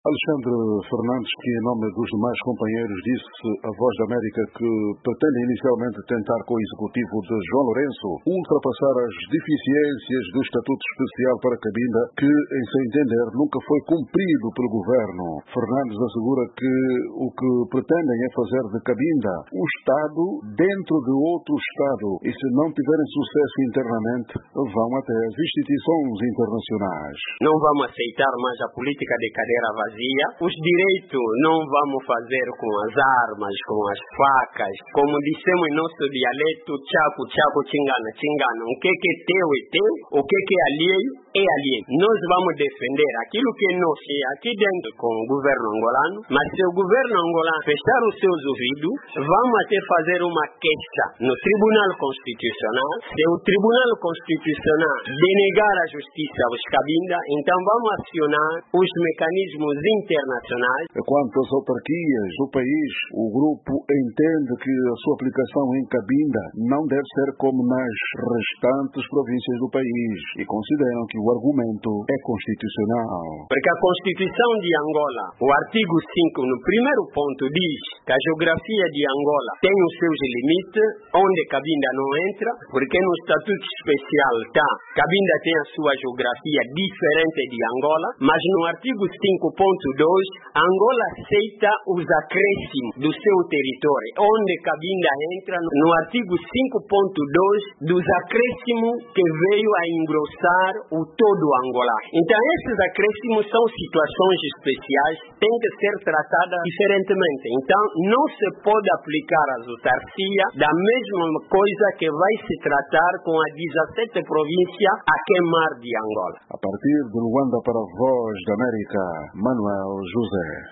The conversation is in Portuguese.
Alexandre Fernandes, que em nome dos demais companheiros disse à Voz da América que pretende inicialmente tentar com o executivo de João Lourenço ultrapassar as deficiências do Estatuto Especial para Cabinda, que, em seu entender, nunca foi cumprido pelo governo. Fernandes assegura que o que pretendem é fazer de Cabinda um Estado dentro de outro Estado e, se não tiverem sucesso internamente, vão até as instituições internacionais. Não vamos aceitar mais a política de cadeira vazia. Os direitos não vamos fazer com as armas, com as facas. Como dissemos em nosso dialeto, tchaco, tchaco, tingana, tingana. O que é teu é teu, o que é alheio é alheio. Nós vamos defender aquilo que é nosso aqui dentro com o governo angolano, mas se o governo angolano fechar os seus ouvidos, vamos até fazer uma queixa no Tribunal Constitucional. Se o Tribunal Constitucional denegar a justiça aos Cabinda, então vamos acionar os mecanismos internacionais. Quanto às autarquias do país, o grupo entende que a sua aplicação em Cabinda não deve ser como nas restantes províncias do país e consideram que o argumento é constitucional. Porque a Constituição de Angola, o artigo 5, no primeiro ponto, diz que a geografia de Angola tem os seus limites, onde Cabinda não entra, porque no Estatuto Especial Cabinda tem a sua geografia diferente de Angola, mas no artigo 5.2, Angola aceita os acréscimos do seu território, onde Cabinda entra no artigo 5.2 dos acréscimos que veio a engrossar o todo Angola. Então esses acréscimos são situações especiais, têm que ser tratadas diferentemente. Então não se pode aplicar a autarquia da mesma coisa que vai se tratar com a 17 províncias a queimar de Angola. A partir de Luanda para a Voz da América, Manuel José.